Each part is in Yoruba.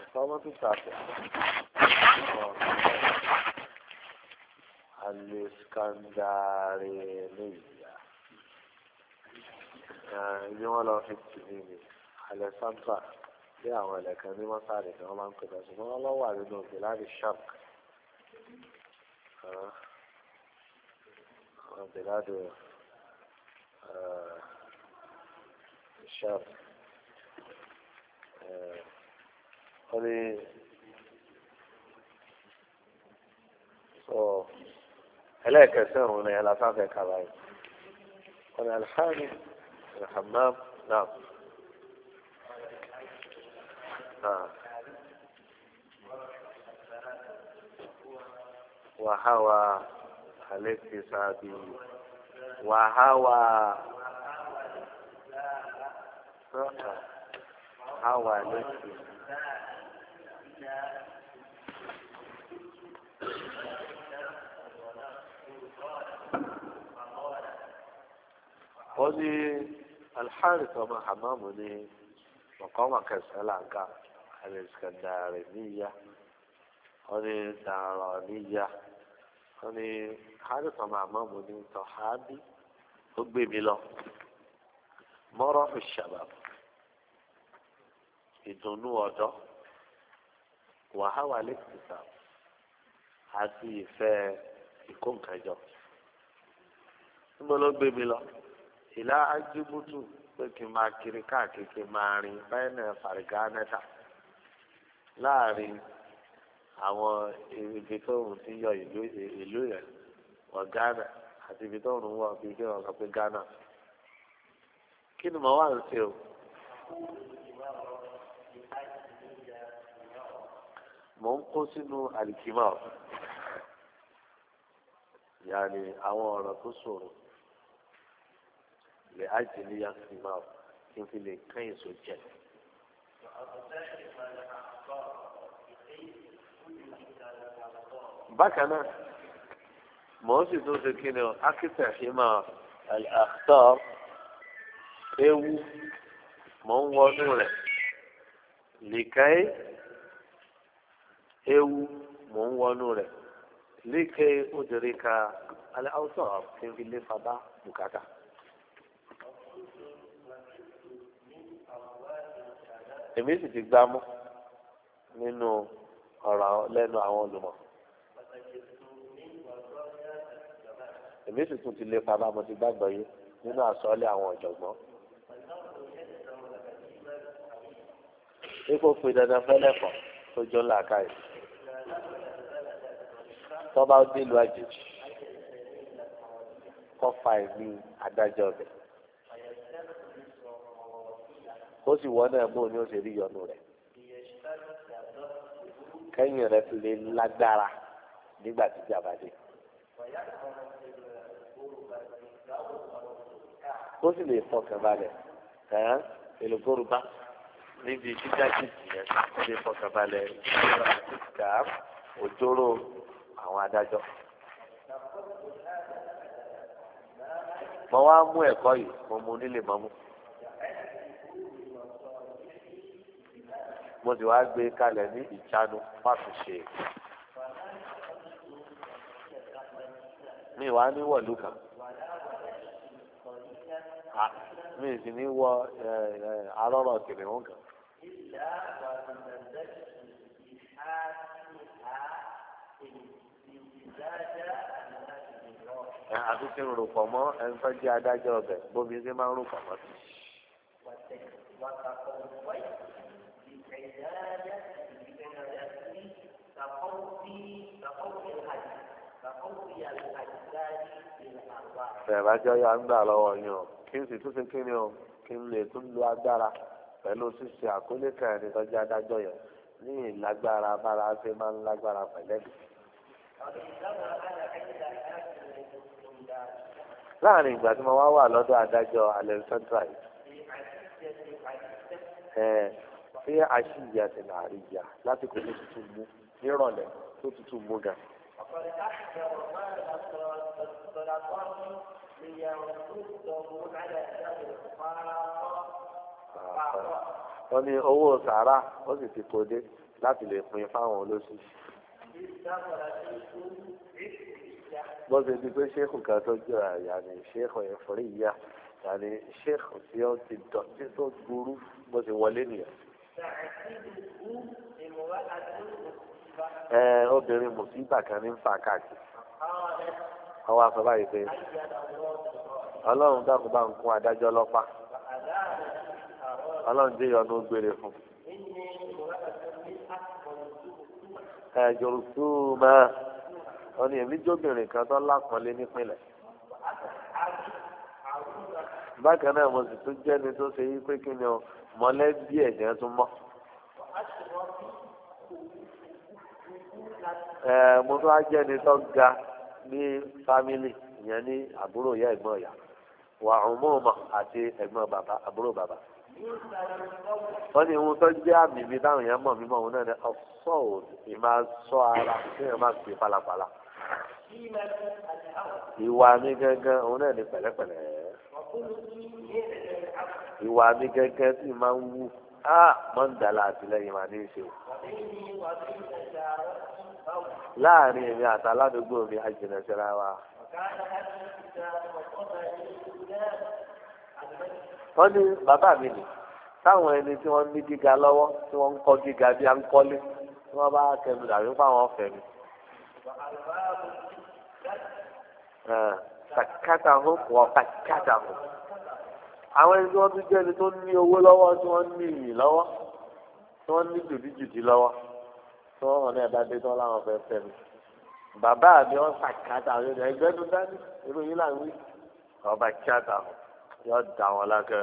الإقامة التاسعة الإسكندرانية اللي هو لو في التنين على سنترا يا ولا كان ما صار كمان كده سبحان الله وعلى بلاد الشرق بلاد الشرق هذه هلاك سهون على فاقة كذا هذا الحامي الحمام نعم وهوى الاكتسابي وهوى هوى الاكتسابي ودي الحارث وما حمامني وقام كسل عنك الإسكندرانية ودي دارانية ودي حارث وما حمامني صحابي حبي بلا مرة في الشباب يدونوا وضع وهو الاكتساب àti ìfẹ́ ìkóǹkàjọ níbo ló gbé mi lọ ìlà ajíbútù pé kí n máa kiri káàkiri kí n máa rìn báyìí náà fàrígá mẹ́ta láàrin àwọn ibi tó ń ti yọ ìlú yẹn wọ Ghana àti ibi tó ń wọ bíi kí wọn sọ pé Ghana kí ni mo wá ń ṣe o. mo ń kó sínú àlìkímà yàní àwọn ọ̀rọ̀ tó ṣòro lè ájì ní yàtìmá kí n fi lè kán èso jẹ. bákan náà mò ń sì tún ṣe kí ni ọ akítẹ̀ ìmọ̀ àtọ̀ ewu mò ń wọnú rẹ̀ lìkàí ewu mò ń wọnú rẹ̀ líkẹ́ òdèrè ka alẹ́ àwùjọ kí n fi lé fada bùkátà. èmi sì ti gbámú nínú ọ̀rọ̀ lẹ́nu àwọn olùmọ̀. èmi sì tún ti lé fada mo ti gbàgbọ́ yé nínú àsọọ́lẹ̀ àwọn ọ̀jọ̀gbọ́n. ipò pè dandan fẹ́lẹ́ kọ̀ tó jọ ńlá káyìí. tọ́ba délùú àjèjì kọ́ fa ìní adájọ́ rẹ̀ ó sì wọ́n náà bó ni ó ṣe rí yọnu rẹ̀ kẹ́yìn rẹ̀ fi lè lágbára nígbà tí ìjàmbá dé ó sì lè fọkàn balẹ̀ èlòkórùbá níbi jíjájì yẹn ó lè fọkàn balẹ̀ òjòrò àwọn adájọ́. mo wá mú ẹ̀kọ́ yìí mo mú nílé mọ́mú. mo sì wá gbé kalẹ̀ ní ìjánu fàtúnṣe. mi wá ní wọ̀lú kan. mi sì ní wọ arọ́rọ̀ kìnìún kan. àti tí ń rò pọ̀ mọ́ ẹni tó jẹ́ adájọ́ ọbẹ̀ bóbi ṣe máa ń rò pọ̀ mọ́ sí. ìrìnàjò ya ń gbà lọ́wọ́ yín o kí n sì tún ṣe kí ni o kí n lè tún lo agbára pẹ̀lú ṣíṣe àkólé kan ẹni tó jẹ́ adájọ́ yẹn ní ìlágbára bára ṣe máa ń lágbára pẹ̀lẹ́bí. láàrin ìgbà tí mo wá wà lọ́dọ̀ adájọ́ Alexandra yìí ṣé àṣìyà ti là rí ìyá lásìkò tó tutù mú nírọ̀lẹ́ tó tutù mú gan. wọ́n ní owó sàárà ó sì ti kó dé láti lè pín fáwọn olóṣù. bó ṣe di pé ṣéèkù kan tó jẹ́ àyàní ṣéèkù ẹ̀fọ́rí ìyá àyàní ṣéèkù tí ó ti dọ̀tí tó burú bó ṣe wọlé nìyẹn. obìnrin mùsíbà kan ní ń fa káàkiri. àwọn aṣọ báyìí pé ọlọ́run dákun bá ń kún adájọ́ ọlọ́pàá ọlọ́run jẹ́ ìyọnu gbére fún. jòrùtúmọ̀ wọ́n ní èmi jóbìnrin kan tó lápọ̀nlé nípìnlẹ̀. bákan náà mo sì tún jẹ́ni tó ṣe yí pé kí ni o mọ̀lẹ́bí ẹ̀jẹ̀ tún mọ́. mo tún á jẹ́ni tó ga ní fámìlì ìyẹn ní àbúrò ìyá ẹ̀gbọ́n ìyá wà ọmọọmọ àti ẹ̀gbọ́n bàbá àbúrò bàbá. wọ́n ní ohun tó jẹ́ àmì mi táwọn èèyàn mọ̀ mímọ́ òun náà ní ọ̀sọ́ òdì ìmáa sọ ara kí èèyàn máa fi pálapàla. ìwà mi gẹ́gẹ́ òun náà ní pẹ̀lẹ́pẹ̀lẹ́. ìwà mi gẹ́gẹ́ sì máa ń wú mọ́ńdàlá àtìlẹ́yìn máa ní í ṣe. láàrin èmi àtàládùúgbò mi àjìnà síra wa. wọ́n ní bàbá mi nì táwọn ẹni tí wọ́n ní gíga lọ́wọ́ tí wọ́n ń kọ́ gíga bí à ń kọ́lé tí wọ́n bá kẹnu dàbí fáwọn ọ̀fẹ́ mi. kàkàtà hó wọ́n kàkàtà hó. àwọn ẹni tí wọ́n tún jẹ́ ẹni tó ní owó lọ́wọ́ tí wọ́n ní ìyìn lọ́wọ́ tí wọ́n ní jùdíjùdí lọ́wọ́ tí wọ́n hàn ní ẹ̀dá dé tán láwọn fẹ́ fẹ́ mi. bàbá mi wọ́n kàkàtà hó ẹgbẹ́ tó dání irú yín là ń wí. ọba kàkàtà hó yóò dà wọn lákẹ́.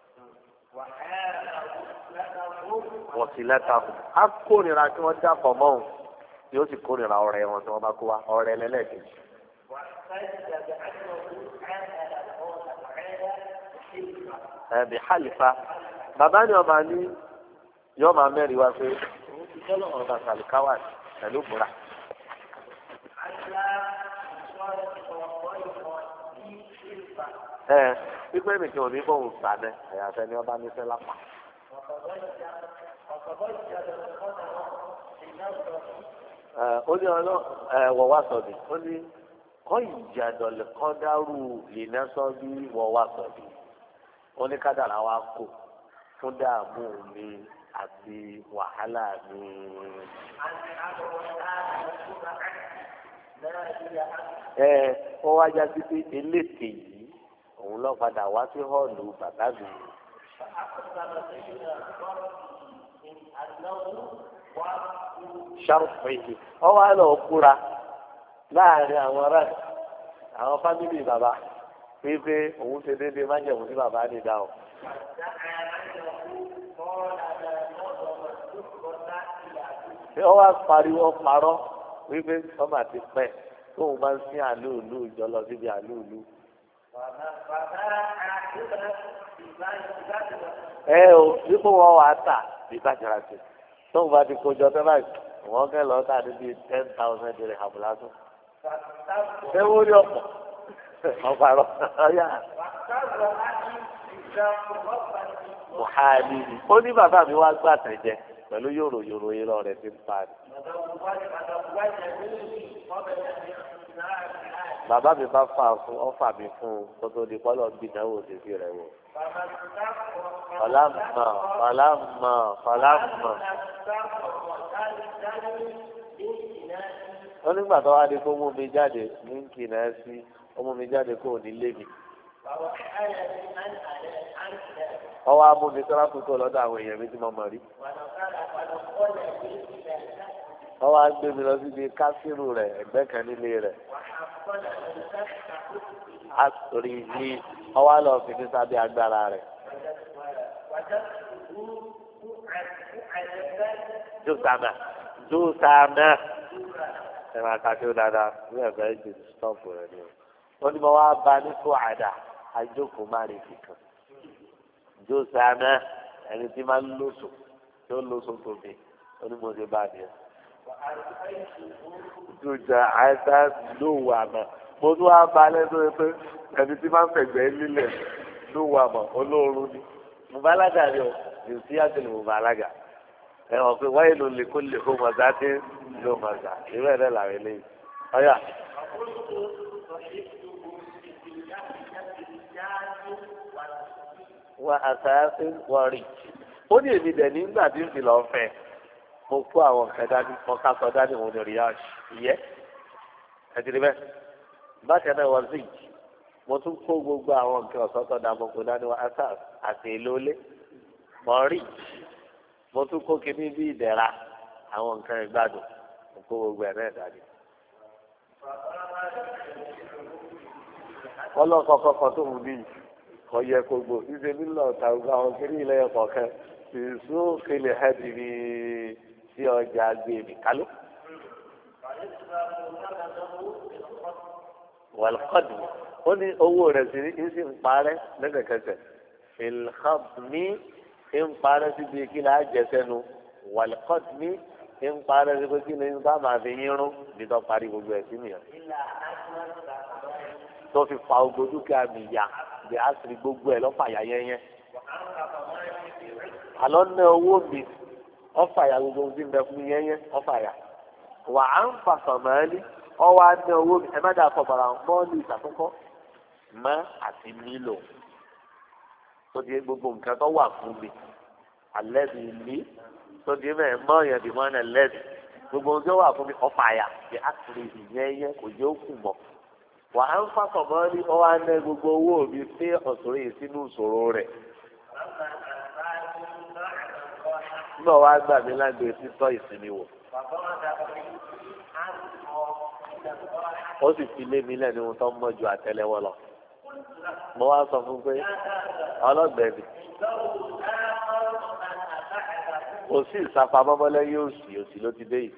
wọ́n sì lẹ́ta kù. á kórìíra kí wọ́n dàpọ̀ mọ́ òun yóò sì kórìíra ọ̀rẹ́ wọn tí wọ́n bá kó wa ọ̀rẹ́ lẹ́lẹ́kejì. ẹ̀bí hàlìfà bàbá ni ọba ní yóò máa mẹ́rin wá pé òun ti jẹ́ lọ́wọ́ ọba sàlùkáwà pẹ̀lú bùrà. pípẹ́ nìkan ò ní bóun sàdẹ àyàfẹ́ ni ọba ní sẹ́lá pa. ó ní ọlọ́ wọ̀ wá sọ̀dì ó ní kọ́ ìjàdọ̀lẹ̀ kọ́ dárú lìnà sọ bí wọ̀ wá sọ̀dì ó ní kádàrá wa kò fún dààmú mi àti wàhálà mi. ó wá já sí pé eléte yìí òun lọ padà wá sí họ́ọ̀lù bàbá mi. ṣàǹfẹ̀yì ọ wá lọ kúra láàrin àwọn ará àwọn fámìlì bàbá wípé òun ṣe déédéé májẹ̀mú sí bàbá ní dáhùn. ó wá pariwo parọ́ wípé ọmọ àti pẹ́ tóun bá ń sin àlúùlù ìjọ lọ síbi àlúùlù. ò dípò wọn wà á tà bí bàjẹ́ra sí tóun bá ti kójọ tẹ́ báyìí wọ́n kẹ́ lọ́ọ́ tà níbi 10,000 dirham lásán. ṣé wọ́n rí ọ̀pọ̀ ọ̀pàrọ̀ ọ̀yà. Buhari ó ní bàbá mi wá gbà tẹ̀jẹ̀ pẹ̀lú yòrò irọ́ rẹ̀ ti ń pa ni. bàbá mi bá fà fún ọ́fà mi fún un kó tó di pọ́lọ̀ bí ìdáwó òṣèṣì rẹ̀ wò. ọ̀làmọ̀. ó nígbà tó wá di kó mú mi jáde ní kìnnà sí ó mú mi jáde kó ní lé mi. ọwọ́ á mú mi tọ́lá kúkú lọ́dọ̀ àwọn èèyàn mi tí mo mọ̀ rí. ọwọ́ á gbé mi lọ síbi kásírù rẹ̀ ẹ̀gbẹ́ kan nílé rẹ̀. àtòrí ní ọwọ́ á lọ fi ní sábẹ́ agbára rẹ̀. Jùsàmà ẹ máa ka kí ó dáadáa ní ẹ̀fẹ́ ju stọ́ọ̀pù rẹ̀ ni o. wọ́n ní mo wá ba ní kó àdá ajókòó má rí kíkan. Jùsàmà ẹni tí máa ń lóṣù tí ó lóṣù tóbi ó ní mo ṣe bá a nìyẹn. Jùjà àìsà ló wà mọ́ mo tún wá ba lẹ́nu pé ẹni tí máa ń fẹ̀gbẹ́ lílẹ̀ ló wà mọ́ olóorun ni. mo bá ládàá rí o sí àtìlù mùbàlágà ẹ wọ́n pé wáyé ló lè kó lè kó mọ̀tá tí ló mọ̀tá ìwé ẹ̀rẹ́ làwọn eléyìí ọ̀yà. wà á sáyáfé wọ́ọ̀rì ó ní èmi dẹ̀ nígbà tí ń fi lọ́ọ́ fẹ́ mo kó àwọn nǹkan dání mo ká sọ dání òun ní ríyá ìyẹ́ ẹ̀dínlẹ́ bẹ́ẹ̀ bákan náà wọ́n sì mo tún kó gbogbo àwọn nǹkan ọ̀sán tó dá mo kó dání wọ́n á sáà àti èlòólé mọ́rì mo tún kó kíní bí ìdẹ̀ra àwọn nǹkan ìgbádùn mo kó gbogbo ẹ̀ náà dání. ọlọ́kọ̀ọ́kọ́ kan tó wù mí kọ́ yẹ kó gbò ṣíṣe nílò ọ̀tà gbogbo àwọn kiri ilẹ̀ ẹ̀kọ́ kan ìṣó kele hẹ́ẹ̀dì ní sí ọjà gbèmí kálọ́. wàlúkọ́dù ó ní owó rẹ̀ sí ní ìsì ń parẹ́ lẹ́sẹ̀kẹsẹ̀ ìlhàmì ń parẹ́ síbi kí ni àjẹsẹ́nu wàlúkọ́dù ní ń parẹ́ síbi kí ni bá máa fi yín rún bí tó parí gbogbo ẹ̀ sí nìyẹn. tó fi fa ogbó dúkìá mi yá bí a sì gbogbo ẹ̀ lọ́fà yá yẹ́yẹ́. àlọ́ ná owó mi ọ̀fà yá gbogbo ohun tí ń bẹ fún mi yẹ́yẹ́ ọ̀fà yá. wà á ń fa sọ̀mọ́ẹ́lì ọwọ́ á ná owó mi ẹ má dàá fọ̀bàrà mọ́ọ̀lì ìsàkókọ́ mọ́ àti nílò tó di gbogbo nǹkan tó wà fún mi alẹ́ mi ní tó di mẹ́ẹ̀ mọ́ yẹn bí wọ́n ẹ̀ lẹ́bi gbogbo ohun tó wà fún mi ọ̀fà yá bí a sì yẹ́yẹ́ kò yẹ ó kù mọ́. wà á ń fàkọ̀ mọ́ ní ọwọ́ á ná gbogbo owó mi sí ọ̀sọ̀rọ̀ yìí sínú ìṣòro rẹ̀. nígbà wàá gbà mí lágbe títọ́ ìsinmi wò. ó sì fi lé mi lẹ́nu ohun tó ń mọ́ ju àtẹ́lẹwọ́ lọ. mo wá sọ fún pé ọlọ́gbẹ̀ẹ́ kò sí ìsapamọ́mọ́lẹ́ yóò òsì ló ti dé yìí.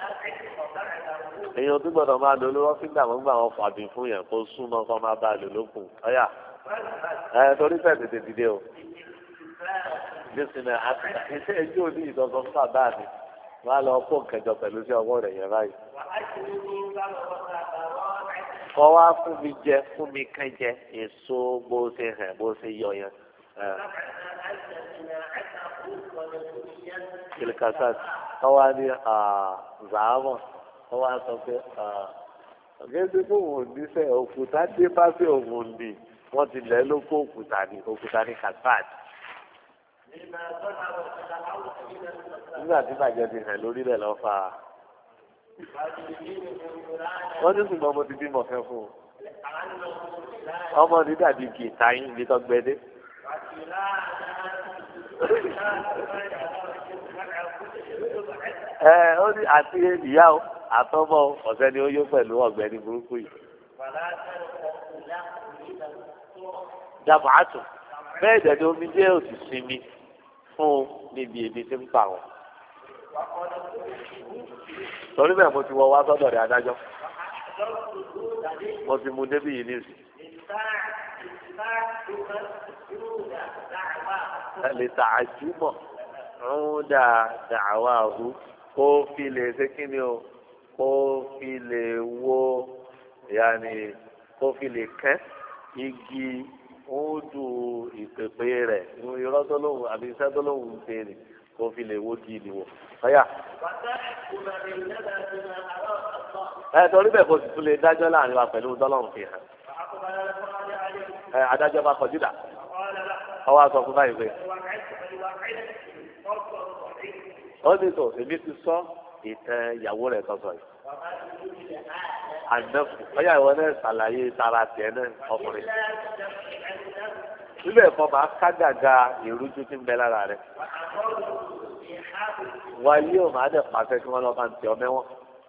èèyàn tó gbọ́dọ̀ máa lò lówó fígbà wọn gbà wọn fàbí fún yẹn kó súnmọ́ kó máa bá a lò lókun ọ̀yà torí fẹ́ẹ̀ tètè dìde o. nísìnyí iṣẹ́ ẹjọ́ òní ìdọ́gbọ́n fún bàbá mi wọ́n á lọ kó kẹjọ pẹ̀lú sí ọwọ́ rẹ̀ yẹn báyìí. kọ́ wá fún mi jẹ fún mi kán jẹ èso bó ṣe hàn bó ṣe yọ yẹn. kìlìkàsát kọ́ wá ní zàámọ̀ kọ́ wá sọ pé ọ̀gẹ́dẹ́ fún òun níṣẹ́ òkúta dé bá sí òun ní wọ́n ti lẹ́ ló kó òkúta ní kasát. nígbà tí bàjẹ́ ti hàn lórí rẹ̀ lọ́ fà á. wọ́n ní ṣùgbọ́n mo ti bímọ fẹ́ fún un. ọmọ ní dàbí kì í táyín ibi tó gbẹdé. ó ní àti ìyá o àtọmọ ọ̀sẹ̀ ni ó yó pẹ̀lú ọ̀gbẹ́ni burúkú yìí. dàbọ̀ àtò bẹ́ẹ̀ dẹ̀ ni omi jẹ́ òsì sinmi fún níbi èmi tí ń pa wọn. torí bẹ́ẹ̀ mo ti wọ wá sọ́dọ̀ rẹ̀ adájọ́ mo ti mú débí yìí nísì. lè tààjúmọ̀ ń dàwa ọ̀hún kó fi lè ṣe kí ni o kó fi lè wo yàní kó fi lè kẹ́ igi òòdù ìpèpè rẹ̀ irọ́ tó lóhùn àbí iṣẹ́ tó lóhùn ń ṣe ni kó fi lè wo kí ni wò. ọ̀yà. torí bẹ́ẹ̀ kò sì tún lè dájọ́ láàrin wa pẹ̀lú dọ́lọ́run fi hàn. adájọ́ bá kọjú dà ọwọ́ aṣọ fún báyìí pé. ó ní sọ èmi ti sọ ìtàn ìyàwó rẹ̀ tọ́sọ yìí. àjẹkù ọ̀yà ìwọ náà ṣàlàyé tara tiẹ̀ náà ọkùnrin. níbẹ̀ kọ́ máa ká gàga ìrújú tí ń bẹ lára rẹ̀. wáyé ò máa dẹ̀ pàṣẹ kí wọ́n lọ bá ń tẹ ọ mẹ́wọ̀n.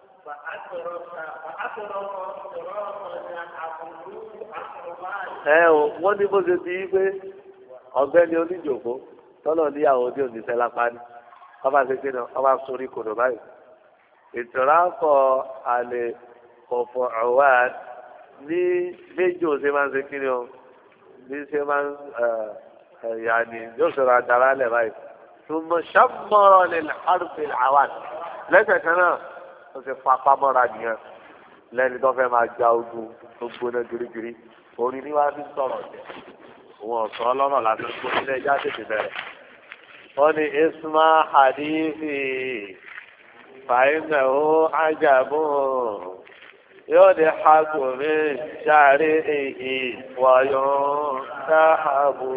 wọ́n ní bó ṣe ti yí pé ọ̀gbẹ́ni oníjòkó tọ́lọ̀ níyàwó ní oníṣẹ́ lápá ní ọba ṣe kí ni ọba sórí kòdò báyìí. ìtọ́rákọ̀ àlè ọ̀fọ̀ ọ̀wá ní méjì ò ṣe máa ń ṣe kí ni o ní ṣe máa ń yàní yóò sọ̀rọ̀ àdàrà lẹ̀ báyìí. ṣùgbọ́n ṣàmọ́rọ̀ lè lárúbí àwọn lẹ́sẹ̀ kan náà ó ṣe papá mọ́ra nìyẹn lẹ́ni tó fẹ́ máa ja ogun tó gbóná girigiri orin ní wàá fi sọ̀rọ̀ jẹ́ òun ọ̀sán ọlọ́rọ̀ láti kó ilé ẹja tètè bẹ̀rẹ̀ wọ́n ní isma hadithi fàyínàwó ajabu yóò di hakumi sáré èyí wáyọ̀ dáhàbò.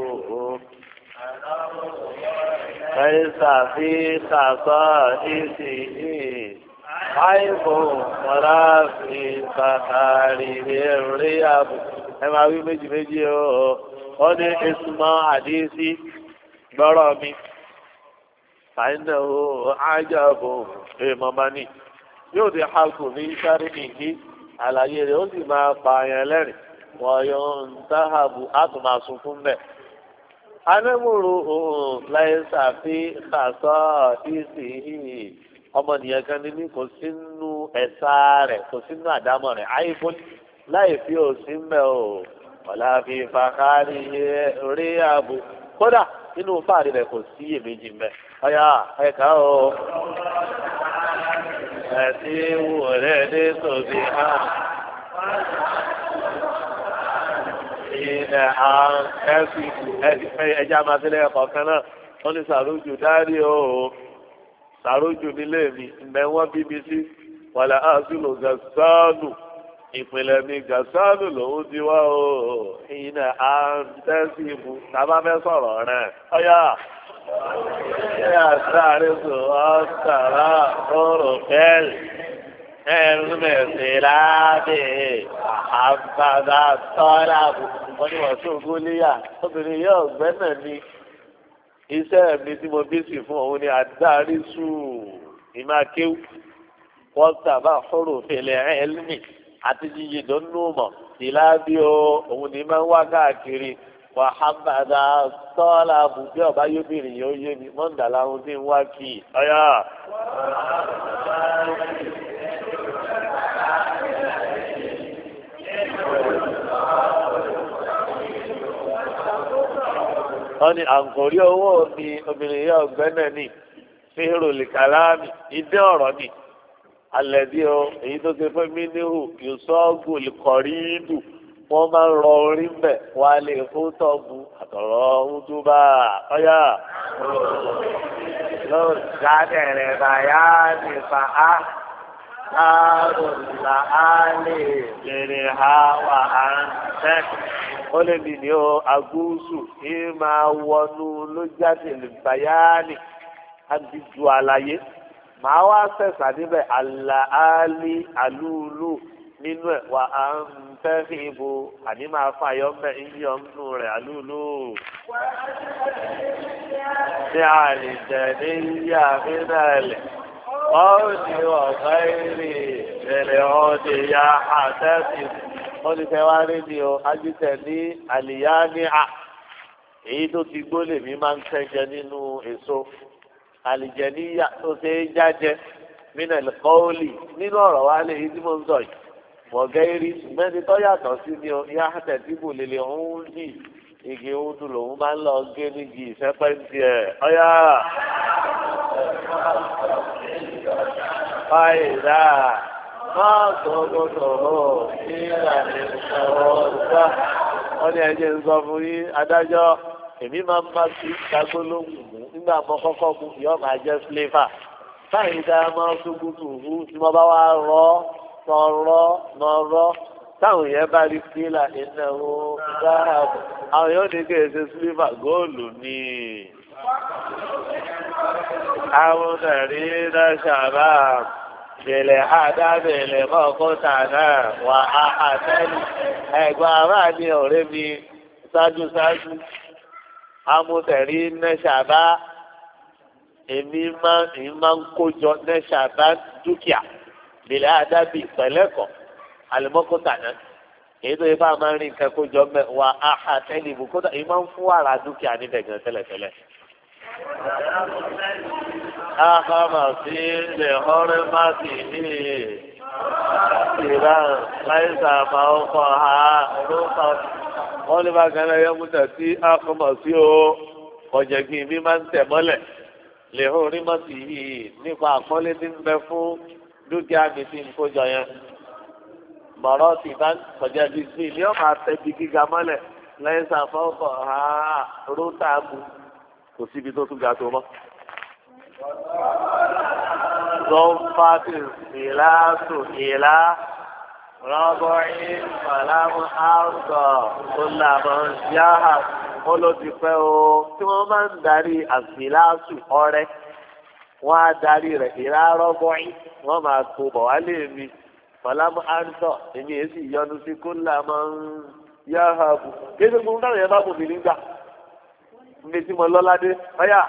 ليس في خصائصه عيب ولا في فخاره الرياض. ẹ máa wí méjì méjì o ó ní ìsúnmọ́ àdísí gbọ́rọ̀ mi fàínà o ájàbò èèmọ̀ máa ní yóò di hakù ní sáré nìkí àlàyé rẹ̀ ó sì máa pààyàn lẹ́rìn wọ́n yóò ń dáhàbù á tún máa sunkún bẹ́ẹ̀. anamuru láìsà fi kàṣọ ìsìn ọmọnìyàn kan ní kò sínú ẹ̀sà rẹ̀ kò sínú àdámọ̀ rẹ̀ àìfún láì fi òsì mẹ́ o ọ̀la fi fàkárí rí ààbò kódà nínú fàárí rẹ̀ kò sí èméjì mẹ́ ọ̀yà ẹ̀ka o ẹ̀sí wò rẹ̀ ní tòbí hàn. ilẹ̀ ẹ̀sì ẹja máa tẹ́lẹ̀ ẹ̀kọ́ kan náà wọ́n ní sàrójù dárí o sàrójù nílé mi ìmẹ̀ wọ́n bí mi sí wàlẹ̀ àṣìlò gàṣánù ìpìlẹ̀ mi gàṣánù lòún ti wá o ilẹ̀ àǹtẹ́sì mu tàbá fẹ́ sọ̀rọ̀ rẹ̀ ọ̀yà ẹ̀yà sáré sọ ọ́sàrà ọ̀rọ̀ bẹ́ẹ̀lì. ẹ̀rùmẹ̀sìláàdì àbàdà tọ́lá wọ́n ní wọ́n tó gúlíyà obìnrin yóò gbẹ́nà ní iṣẹ́ mi tí mo bí sí fún òun ni àdárísù ìmákéwù wọ́n tàbá fọ́rọ̀ fèlè ẹ̀lmì àti jíjì dọ́nù mọ̀ ìlàbí o òun ni máa ń wá káàkiri wàhábàdà tọ́lá bí ọba yóbìnrin yóò yé mi mọ́ndàlá ohun tí ń wá kì í ọ̀yà. wọ́n ní àǹkórí owó mi obìnrin yóò gbẹ́nà ní fíhìrò lìkàlámì ìdí ọ̀rọ̀ ni alẹ́bí o èyí tó ṣe fún mi níhù yòsọ́ọ̀gù lìkọ̀rídù wọ́n máa ń rọ orí mbẹ̀ wá lè fún tọ́gbù àtọ̀rọ̀ ọ̀húndúbà ọ̀yà. lọ́wọ́ gádẹ̀rẹ̀ bàyá nípa á àrùn làálẹ̀ lèrè ha wà á ń tẹ́. ó lè bì ní o agúúsù ní máa wọnú ló jáde lè bàyáàní àdìjú àlàyé màá wá sẹ̀sà níbẹ̀ àlàálí àlúùlù nínú ẹ̀ wà á ń fẹ́ fi ibo àní máa fàyọ́ mẹ́ iyọ̀ nínú rẹ̀ àlúùlù. ní àlìjẹ̀ ní yíyá mínàlẹ̀ ọ́ọ̀dì ọ̀gá èrè ìrẹ̀lẹ̀ ọ̀dì ya àtẹ́sí. wọ́n ti fẹ́ wá rí ni o ajítẹ̀ ní àlìyá ní à èyí tó ti gbó lèmi máa ń tẹ́jẹ nínú èso àlìjẹ níyà tó ṣe é jájẹ mínàlì kọ́ọ̀lì nínú ọ̀rọ̀ wa lè yí tí mo ń sọ yìí mọ̀gẹ́rì mẹ́ni tó yàtọ̀ sí ni o yá tẹ̀síbù lèlè òun dì igi òun dùn lòun máa ń lọ gé nígi ìfẹ́pẹ́ntì ẹ̀ ọ̀yà. fáìlà máa sọ̀rọ̀ sí ìlànà ìṣòro ọ̀sá wọ́n ní ẹ̀jẹ̀ ń sọ fún yín adájọ́ èmi máa ń bá sí ìdágbólóhùn mú nígbà mọ́ kọ́kọ́ mú yọ máa jẹ́ flavour báyìí dáa máa ń ṣubútù hù tí wọ́n bá wá rọ́ nọ̀rọ̀ táwọn yẹn bá rí fílà ìnáwó dáàbò àwọn yóò ní kéèṣe flavour góòlù ni. àwọn ẹ̀rí náà ṣàbá bẹ̀lẹ̀ àdábẹ̀lẹ̀ mọ́kútà náà wà á àtẹ́lù ẹ̀gbọ́n ará ní ọ̀rẹ́ mi ṣáájú amútẹ̀rí nẹ́ṣàbá èmi máa ń kójọ nẹ́ṣàbá dúkìá bẹ̀lẹ̀ àdábì pẹ̀lẹ́kọ̀ àlùmọ́kútà náà èyí tó yẹ bá máa ń rí nǹkan kójọ mẹ́ wà á àtẹ́lù ìbùkútà èyí máa ń fún wàrà dúkìá níbẹ̀ gan tẹ́lẹ̀tẹ́lẹ̀. Akhamasi lè hóró má sì ní ìran láìsà máa ń kọ́ ha lópa. Wọ́n ní bákan náà yẹ múta sí akhamasi o ọ̀jẹ̀ kí mi máa ń tẹ̀ mọ́lẹ̀ lè hóró má sì yìí nípa àpọ́nlé tí ń bẹ fún dúkìá mi tí ń kójọ yẹn. Bọ̀rọ̀ ti bá kọjá bí sí ilé ọ̀ma tẹ̀bi gíga mọ́lẹ̀ láìsà máa ń kọ́ ha rótàbù. kò síbi tó tún ga tó mọ́. Zọ́nfàtì ìlàsù ìlà rọ́bọ̀ìn fàlámù àrùtọ̀ tó làmọ́ yáhà ó ló ti pẹ́ o tí wọ́n máa ń darí àfìlàsù ọrẹ wọ́n á darí rẹ̀ ìlà rọ́bọ̀ìn wọ́n máa tó bọ̀ wálé mi fàlámù àrùtọ̀ èmi èsì yọnu sí kó làmọ́ yáhà bù kéde gbogbo náà yẹn bá bù mí nígbà níbi tí mo lọ́ládé ọ̀yà.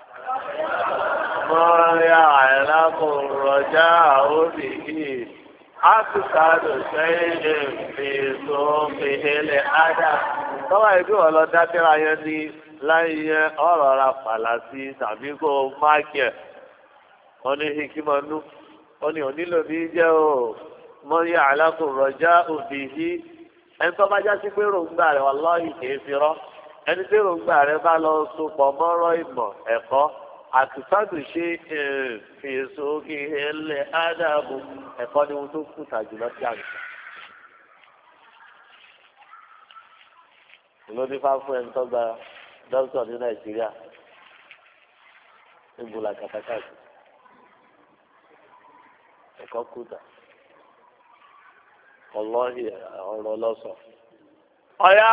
Mọ́ríà àìlákùnrọ̀já òbí àtúkàdù sẹ́yìn fèsò fèhélẹ̀ ádá. Tọ́wọ́ ìbí wọn lọ dátẹ́ra yẹn ní láyé ọ̀rọ̀ ra pàlàsí tàbí kó máàkì ẹ̀. Wọ́n ní hikimanú. Wọ́n ní onílò bí jẹ́ o. Mọ́ríà àìlákùnrọ̀já òbí yìí. Ẹni tó bá já sí pé rògbà rẹ̀ wà lọ́yìn kìí fi rọ́. Ẹni tí rògbà rẹ̀ bá lọ sopọ̀ mọ́rọ̀ ìmọ̀ ẹ̀kọ́. Àtúntàdù ṣe fèsò ìhẹlẹ ádàbò ẹ̀kọ́ ni wọn tó kù tàjù lọ sí àgbà. Ìlódì fá fún ẹni tó gba dókítà ní Nàìjíríà níbo la kàtàkàtì ẹ̀kọ́ kù tà ọlọ́hì ọ̀rọ̀ lọ́sọ̀. Ọ̀yá.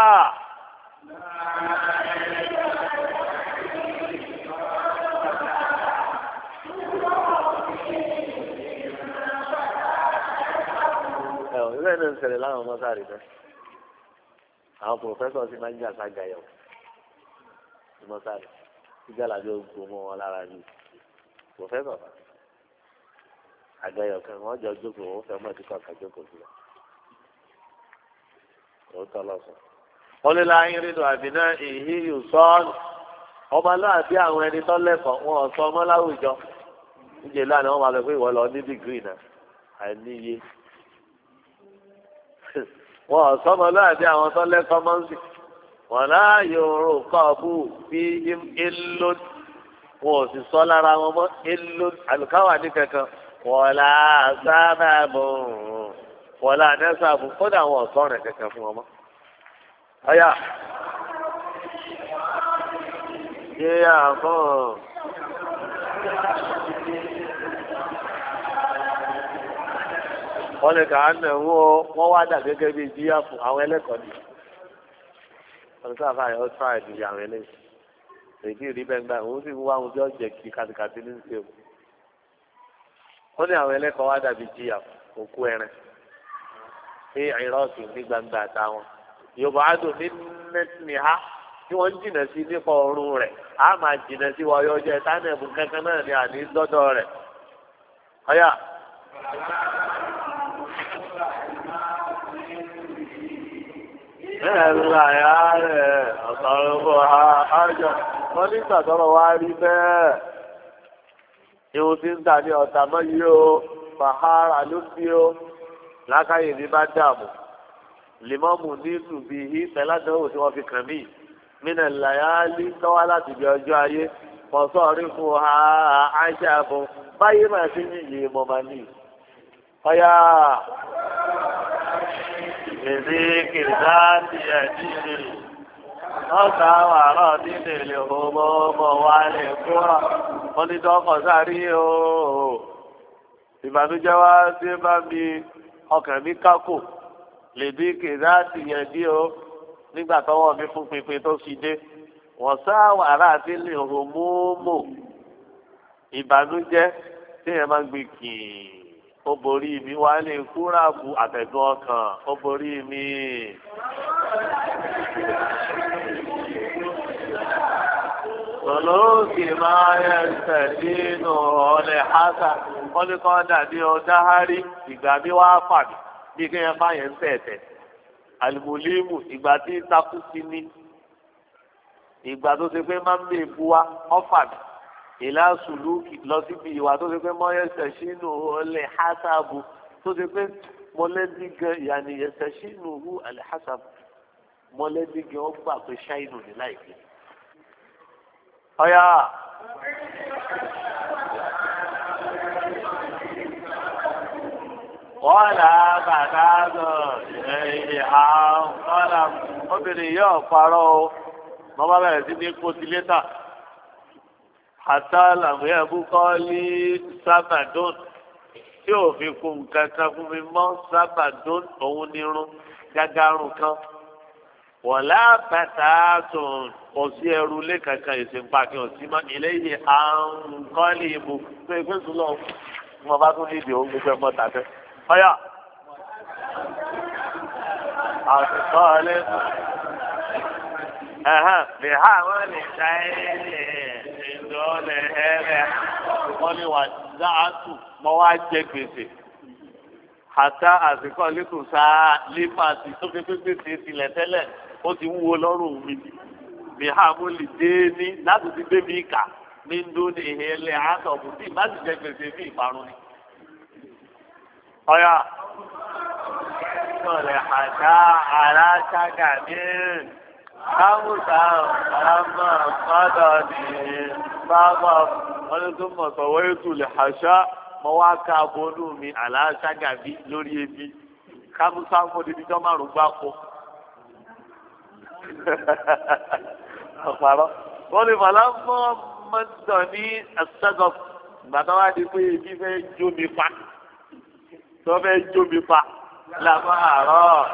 Ìwé ẹni ń ṣẹlẹ̀ láwọn ọmọ sáré náà. Àwọn pòfẹ́sọ̀ sì máa ń jà sága yẹ̀ wò. Ọmọ sáré. Ìjà làbí ogun mọ́ wọn lára ní. Pòfẹ́sọ̀ náà. Àgàyọ̀ kan wọ́n jọ jókòó, wọ́n fẹ́ mọ́ ìdíkọ̀ kan jókòó sílẹ̀. Òótọ́ lọ́sàn. Wọ́n lé láyé nínú àbínà ìhíyù sọ́ọ̀nù. Ọmọ náà bí àwọn ẹni tó lẹ́kọ̀ọ́ wọn ò sọ ọmọ láwùjọ. Níjẹ́ lánàá wọ́n máa lọ pé ìwọ lọ ní dìgírì náà. Àìníye. Wọn ò sọ ọmọ náà bí àwọn tó lẹ́kọ̀ọ́ mọ́ sí. Wọ́n láàyò orò kọ́ọ̀bù bí èlò. Wọn ò sì sọ lára wọn mọ́ èlò àlùkáwà ní kankan. Wọ́n là sábà bọ̀ wọ́n là nẹ́sàbù kódà wọn ò sọ̀rọ̀ kankan fún wọn mọ́. Ọ̀yà. Ṣé àmọ́ wọ́n lè kà á nà wọ́n wá dà gẹ́gẹ́ bí jíyà fún àwọn ẹlẹ́kọ̀ọ́ ni. Wọ́n ti sáfà yọ ọ́tún àìdí àwọn ẹlẹ́yìn. Èdè ìrí bẹ́ẹ̀ gbà òun sì ń wá ohun tí ó jẹ́ kí kàtìkàtì ní ṣe o. Wọ́n ní àwọn ẹlẹ́kọ̀ọ́ wá dàbí jíyà òkú ẹran. Ṣé ìrọ́ọ̀kì ní gbangba àtàwọn? Yorùbá àdùn ní nẹ́tìníhá tí wọ́n ń jìnà sí nípa ọ̀run rẹ̀ á máa jìnà sí wọ́n yọjọ́ ẹ̀ tánẹ̀bù kankan náà ni àní dọ́dọ̀ rẹ̀. Ọ̀yà. Ẹ̀rù àyà rẹ̀ ọ̀sọ̀rọ̀bọ̀ àjọ wọ́n nígbà tọ́rọ̀ wá rí bẹ́ẹ̀. Ihun tí ń tà ní ọ̀tà mọ́ yìí o, Fàhárà ló bí o, lákàyè ní bá dààmú. Lèmọ́mù nínú bí i pẹ̀ládánwò tí wọ́n fi kàn mí. Mínà làyálí tọ́wá láti bí ọjọ́ ayé. Mọ̀sọ́ rí fún àìṣà bọ̀. Báyé máa fi ní iye mọ̀ máa ní. Ọ̀yà. Èdè kìrìdáàtì ẹ̀dínlẹ̀. Ọ̀sà wàrọ̀ nínú ilé ọmọ wa lè kúrọ̀. Wọ́n ní dọ́kọ̀ sáré o. Ìbànújẹ́ wá dé bá mi ọkàn mi kákò. Lèdí kìrìdáàtì yẹn dí o. Nígbà tọ́wọ́ mi fún pinpin tó fi dé. Wọ́n sá wàrà àti ilé ọmọ ìbànújẹ́ tí yẹn máa ń gbé kìí. Ó borí mi wá lè kúràbù àtẹ̀gùn ọkàn ó borí mi. Olóògì máa yẹ sẹ̀dínù ọ̀lẹ̀ hásà wọ́n ní kọ́ dàbí ọ̀dáhárí ìgbà mi wá pàdé bí kéèyàn bá yẹn ń tẹ̀tẹ̀. Àlùmọ́límù ìgbà tí takú sí ní ìgbà tó ṣe pé máa ń bè bu wa ọ́fàdì. Ìlà sùlùkì lọ síbi ìwà tó ṣe pé mọ́yẹ́sẹ̀ sínú ọlẹ̀ hásáàbù tó ṣe pé mọ́lẹ́bí gan ìyàní ẹsẹ̀ sínú ọlẹ̀ hásáàbù mọ́lẹ́bí gan ó gbà pé ṣáínù ní láìpẹ́. Ọ̀yà. Wọ́n là á bàtà gan ẹ̀yìn àwọn ọ̀là obìnrin yóò parọ́ o wọ́n bá bẹ̀rẹ̀ sí ní kó ti létà. àtàlàmù ẹ̀bùkọ́ ní sábàdún tí ò fi kún nǹkan kan fún mi mọ́ sábàdún òun nírun gágárùn kan wọ̀lá bàtà tún kò sí ẹrù lé kankan ìsìnpá kí o sí mọ́ ilé yìí àrùn kọ́lì ìbò pé gbèsè lọ wọn bá tún nídìí òun gbogbo ẹ̀mọ́ tàbẹ́ ọ̀yà àtúntò ọ̀lẹ́ lè ha wọ́n lè ṣá ìdọ́lẹ̀ ẹ̀rẹ̀ wọ́n ní wà dáàtú mọ́ wá jẹ gbèsè àtà àsìkò lẹ́kùn sáà lípàtì tó fi gbèsè tilẹ̀ tẹ́lẹ̀ ó ti wúwo lọ́rùn mi bí ha mo lè dé ní láti ti gbé mi kà ní ndó ní ìhẹ́lẹ̀ àtọ̀kù tí má sì jẹ gbèsè bí ìparun ni. ọ̀yà sọ̀rọ̀ àṣà aláṣàgà ní káwùsà ọ̀làmọ̀ ọ̀dọ̀ ní bàbá ọdún tó mọ̀ sọ̀wọ́ ètò lè àṣà mọ̀ wá ká abọ́nú mi aláṣàgà bí lórí ebi káwùsà fọdídíjọ́ márùn-ún gbáko. ọ̀pàrọ̀ wọ́n lè fà láńfọ́ mọ́tò ní ẹ̀sẹ́gọ̀ gbàtà wá di pé ibi fẹ́ jó mi pa tó fẹ́ jó mi pa làbọ̀ àárọ̀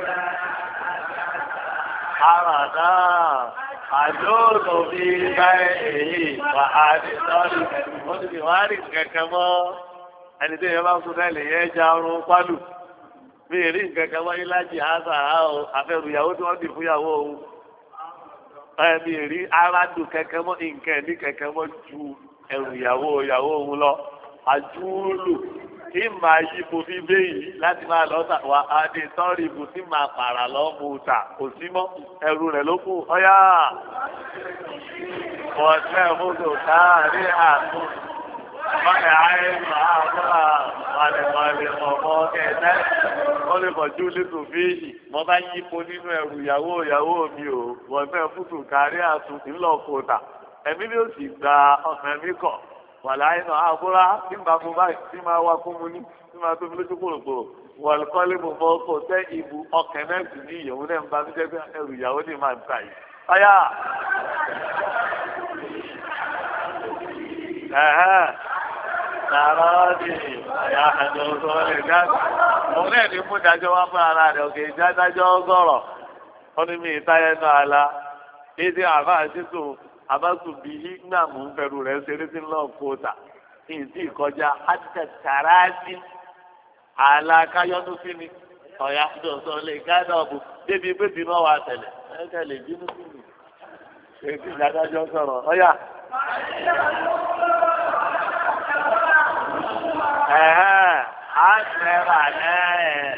náà àdóòdò bí báyìí wà á ní sọ́ọ̀lì wọ́n ti fi wá rí kẹ̀kẹ́ mọ́ ẹni tí ìyẹn bá ń sún ẹ̀lẹ́ yẹn já ọrùn pálù mi rí kẹ̀kẹ́ mọ́ ilájì àṣà àfẹ́rù ìyàwó tí wọ́n ti fún ìyàwó òun ẹ̀mí rí aráàlú kẹ̀kẹ́ mọ́ nǹkan ní kẹ̀kẹ́ mọ́ ju ẹrù ìyàwó òun lọ àjúlù tí màá yí mo fi béyìí láti máa lọ tà wá adé sọ́ọ̀rì ibù tí màá pààrà lọ mú tà kò sí mọ́ ẹrù rẹ̀ ló kù ọ́yá ọ̀sẹ̀ mọ́tò káàrí àtún ọ̀rẹ́ àìsàn àbúrà malẹ̀malẹ̀ ọ̀mọ́ kẹ̀ẹ́tẹ́ wọ́n lè mọ̀jú lẹ́tọ̀ fíìsì mo bá yí po nínú ẹrù ìyàwó mi ò wọ́n fẹ́ fútù kárí àtún ńlọ kòtà ẹ̀mí ni ó sì gba ọ̀nà mi kọ̀ wàlá iná àbúrá tí màá mú báyìí tí màá wá fún mu ní tí màá tóbi lójú kòròkòrò wọ̀lùkọ́lé mo mọ ọkọ̀ tẹ́ ìbú ọkẹ́ náà sì ní ìyẹ̀wò náà ń bá mi jẹ́ pé ẹrù ìyàwó ni màá ń tà yìí. ọ̀yà Nàrọ́ọ̀dì ọ̀yà àjọ̀sọ̀ rẹ̀ dájú. Òun náà ní mú dájọ́ wá fún ara rẹ̀ òkè ìjádájọ́ gọ̀rọ̀. Ó ní mi ìtayẹ náà la. Èdè àbá àṣìṣò àbáṣù bí nígbà mú fẹ̀rù rẹ̀ ṣeré sí lọ́ọ̀ kóòtà. Ìdí ìkọjá àtẹ̀tàràdì àlàkáyọ́nú sí mi. Ọ̀yà àjọ̀sọ̀ lè gádọ̀bù débi pé bínú wà tẹ̀lẹ̀. Ẹ̀kẹ́ lè bínú sí mi. Èdè ìjádájọ́ sọ̀rọ̀ ọ̀yà. Àṣẹ̀rà náà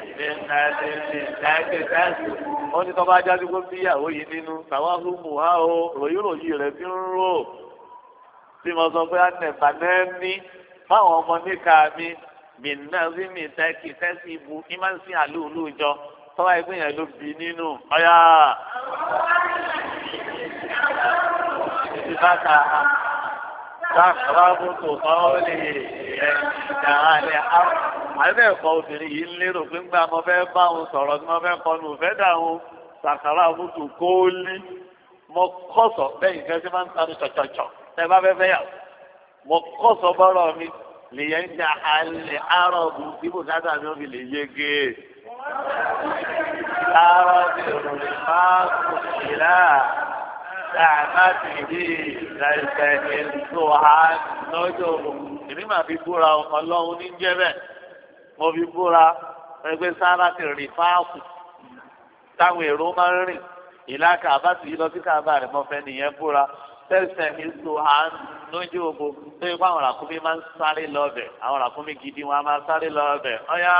wọ́n ní tọ́ba jáde kó bí ìyàwó yìí nínú tàwọn fúnmù ha o ròyìnròyìn rẹ̀ fi ń rò tí mo sọ pé àtẹ̀fà náà ní fáwọn ọmọ níka mi mìíràn sí mi tẹ́kì tẹ́sí ibu ìmánsìn àlúùlù jọ tọ́ba ìpín yẹn ló bí nínú ọ̀yà ìbáta sáfàbùtò kọ́ọ̀lì ìdáhàlẹ̀ àbẹ̀ ẹ̀kọ́ obìnrin yìí ń lérò pé ńgbà mo fẹ́ bá òun sọ̀rọ̀ tí mo fẹ́ kọnu òfẹ́ dà òun sáfàbùtò kọ́ọ̀lì mo kọ́sọ̀ bẹ́ẹ̀ nǹkan tí máa ń tanu tsọ̀tsọ̀tsọ̀ ẹ bá fẹ́ fẹ́ yà mo kọ́sọ̀ bọ́rọ̀ mi lèyẹn ń jà alẹ́ àrọ̀bù ibò dáadáa mi ò fi lè yege àrọ̀bù ìròyìn máa kò sí láà. Àmàtìdí ìlàìsẹ̀ ètò àánọ́jọ́ èmi máa fi búra ọlọ́run ní jẹ́ bẹ́ẹ̀ mo fi búra ẹgbẹ́ sára ti rìn fáàkù táwọn èrò máa ń rìn ìlàkà àbátì yìí lọ sí káàbà rẹ̀ mọ́fẹ́ nìyẹn búra tẹ̀sẹ̀ ètò àánọ́jọ́ ògbó tó yẹ kó àwọn ràkúnmí máa ń sáré lọ́ọ̀bẹ̀ àwọn ràkúnmí gidi wọn máa sáré lọ́ọ̀bẹ̀ ọ̀yà.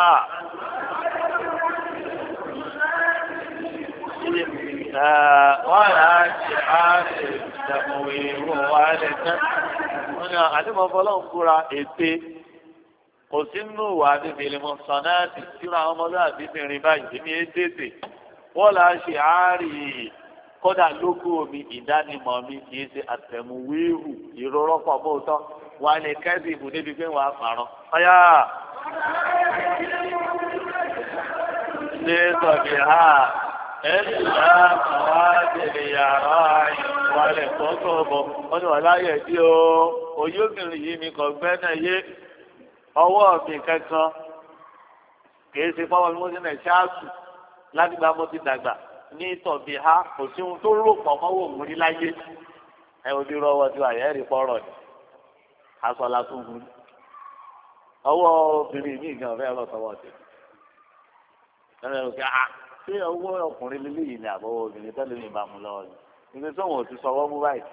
wọ́n yà á ṣe àṣẹ ìdàmúwé ìwọ̀n wa lẹ́sẹ̀. wọ́n ní àdìmọ̀ fọlọ́n kúra ète kò sí nínú ìwà àdìmìlì mọ̀ sọ̀nàtì sínú àwọn ọmọdé àdìmìrin báyìí ní ètètè. wọ́n là á ṣe àárì kódà lóko mi ìdánimọ̀ mi kì í ṣe àtẹ̀múwéhù ìrọ́rọ́pọ̀ mọ́tọ́ wà ní kẹ́sì ìbò débi pé wàá pààrọ̀. ọ̀yà ṣé sọ̀bì ha. إلا مواد اليراي wàlẹ̀ kọ́kọ́ bọ̀ wọ́n ní wàlá yẹ̀ dí o òye obìnrin yìí mi kàn gbẹ́ náà yé ọwọ́ mi kankan kìí ṣe pọ́wọ́ mi mo ti nà ṣáàtù láti gba mo ti dàgbà ní tọ̀bí ha kò sí ohun tó rò pọ̀ mọ́wọ́ òun rí láyé ẹ ò ní rọwọ́ tí wàá yẹ́ rí pọ́rọ̀ ni aṣọ lásán fún ọwọ́ obìnrin mi gan fẹ́ lọ sọ́wọ́ tẹ̀ ẹ ò kí a ṣé ọwọ́ ọkùnrin lílé yìí ni àbọ̀wọ́ obìnrin tẹ́lẹ̀ mi bá mu lọ́wọ́ ni ibi tí wọn ò ti sọwọ́ mú báyìí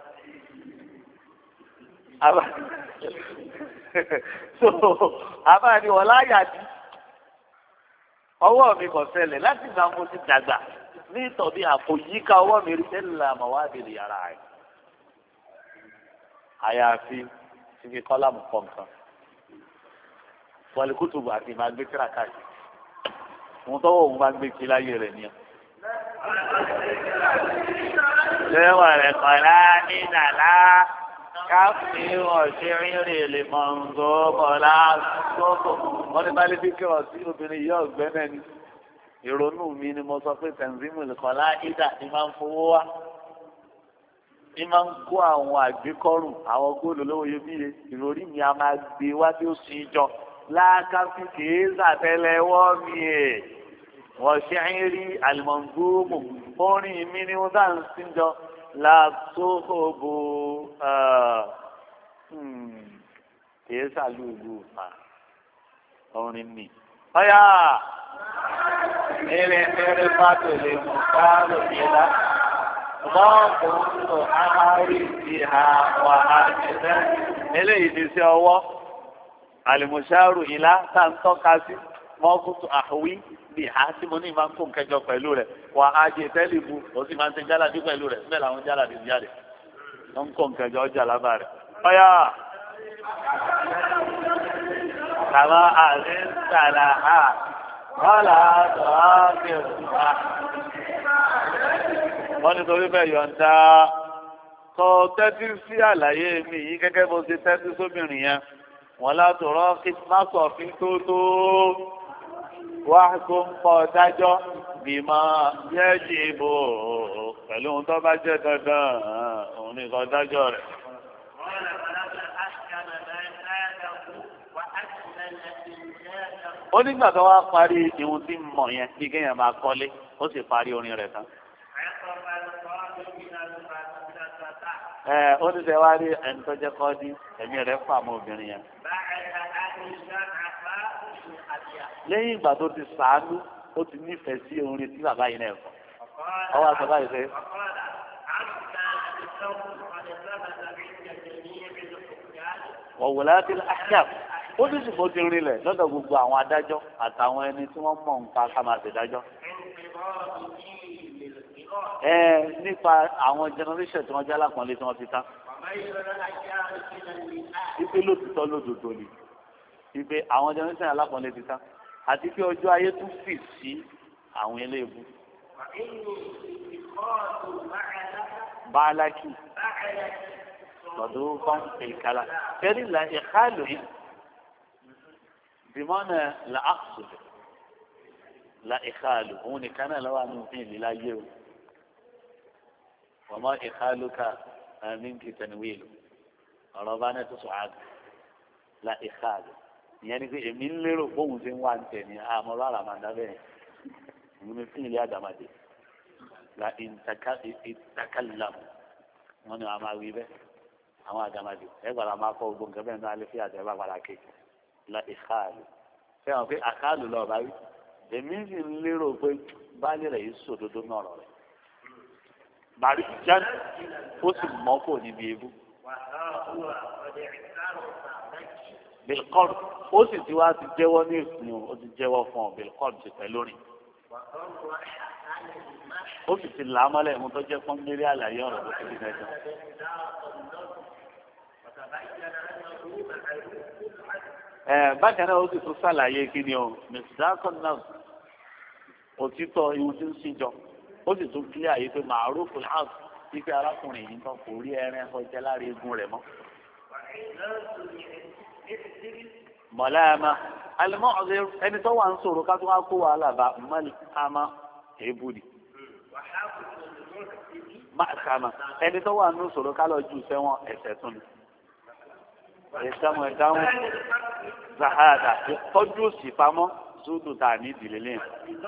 àbá ni wọ́n láyà dí ọwọ́ mi kò ṣẹlẹ̀ láti gbà mo ti dàgbà ní ìtọ̀bí àpòyíká ọwọ́ mi rí tẹ́lẹ̀ àmọ́wádìí yàrá rẹ̀ àyàfi síbi kọ́lámù kọ̀ọ̀kan wọlékùtùbù àti máa gbé kírákàtì òun tọ́wọ́ òun máa gbé kí láyé rẹ̀ nìyẹn. lẹ́wọ̀n rẹ̀ kọ̀ọ̀lá ní nàlá káfí ọ̀ṣẹ́ rírì lè mọ̀ ǹgọ́ bọ̀lá sọ́kò wọ́n ní bálé fi kírọ̀ sí obìnrin yìí ọ̀gbẹ́ náà ni ìrònú mi ni mo sọ pé tẹ̀síìmù ìkọ̀lá ìdá ni máa ń fowó wá ní máa ń kó àwọn àgbékọ́rùn àwọn góòlù lówó iyebíye ìròrí mi a máa gbé wá tí ó sì jọ láàkàfí kìí sàtẹ́lẹwọ́ mi ẹ̀ wọ́n ṣe ń rí àlùmọ̀ǹgbòmù orin mi ni wọ́n dáhùn sí jọ làtòkòbò kìí sàlùlù fà orin mi. ọ̀yà eré pàtó lè mú káàlù nílá. Mọ́kùnrin àárí ìhà wà àjẹsẹ́. Eléyìí ti ṣe ọwọ́. Àlùmọ̀ṣáàrù ìlà tá à ń tọ́ka sí. Mọ́kùnrin àwí ìhà tí mo ní máa ń kó nkẹjọ pẹ̀lú rẹ̀. Wà àjẹsẹ́ lè bu. Ó sì máa ń ṣe jálàdí pẹ̀lú rẹ̀. Bẹ́ẹ̀ làwọn jálàdí jáde. Wọ́n ń kó nkẹjọ ọjà lábà rẹ̀. Ọ̀yà. Kàmá àlẹ́ ń sàlà ha. Wọ́n là á sọ á fi òkúta. Wọ́n ní torí bẹ́ẹ̀ yọ̀ǹda kọ́ tẹ́tí sí àlàyé mi yìí gẹ́gẹ́ bó ṣe tẹ́tí sóbìnrin yẹn wọ́n látòrọ́ kí má sọ fún tó wá tó ń pọ̀ dájọ́ bímọ yẹ́jì ìbò pẹ̀lú ohun tó bá jẹ́ dandan òun nìkan dájọ́ rẹ̀. ó nígbà tó wá parí ìhun tí ń mọ̀ yẹn bí kéèyàn máa kọ́lé ó sì parí orin rẹ̀ tán. Ó ní sẹ́ wá rí ẹni tó jẹ́ kọ́ọ́dí ẹ̀mí rẹ̀ fà mọ́ obìnrin yẹn. Lẹ́yìn ìgbà tó ti sàánú ó ti nífẹ̀ẹ́ sí orin tí bàbá yìí náà kọ. Ọwọ́ àti bàbá yìí sẹ́. Ọ̀wọ̀ láti àṣà ó ní ṣùgbọ́n ti rinlẹ̀ lọ́dọ̀ gbogbo àwọn adájọ́ àtàwọn ẹni tí wọ́n mọ̀ nípa ká máa ṣèdájọ́. Nípa àwọn generation tí wọ́n jẹ́ alákùnrin tí wọ́n ti tán. Ipe lótìtọ́ lódodo ni. Ipe àwọn generation alákùnrin ti tán. Àti pé ọjọ́ ayé tún fì sí àwọn eléèbú. Báàlákì. Lọ́dún kan ìkàlà. Kẹ́rì là ìkálò yìí. Bìmọ́nà là áṣùlù. Là ìkálò. Òun nìkan náà lọ́wọ́ àánú fún ìlú láyé o. وما إخالك منك تنويل ربنا تسعد لا إخال يعني في من لرو بون زين وان تاني ما لا ما دابه من في لي هذا ما دي لا إن تكلم وانا ما ويبه أما هذا ما دي إذا ما كو بون كمان على في هذا ما ولا كي لا إخال في أخال لا باي من لرو بون بالي رئيس سودو نورو bàrí jan ó sì mọ́ kò níbi ebú. bilkọ́d ó sì ti wá ti jẹ́wọ́ ní ìsìn ó ti jẹ́wọ́ fún ọ bilkọ́d ti pẹ̀ lórí. ó sì ti là á mọ́lẹ̀ ìmú tó jẹ́ fún mírí àlàyé ọ̀rọ̀ tó ti di mẹ́jọ. Bákan náà ó sì tún ṣàlàyé kí ni o mẹsìdákọ̀ náà òtítọ́ ìwọ̀n tí ń síjọ. Ó sì tún kílẹ̀ àyè pé màrúfù house wípé arákùnrin yìí kan kò rí ẹran ọjà lára eegun rẹ̀ mọ́. mọ̀láyàmá alimọ́ ọ̀sẹ̀ ẹni tó wà ń sọ̀rọ̀ ká tó wá kó wàhálà bá mọ́lì àmọ́ èébú ni. máàkàmà ẹni tó wà ní ìṣòro ká lọ jù sẹ́wọ̀n ẹ̀ṣẹ̀ tún ni. ẹ̀dáhùn zahada tọ́jú òsì pamọ́ sódù tá a ní ìdílé lẹ́yìn.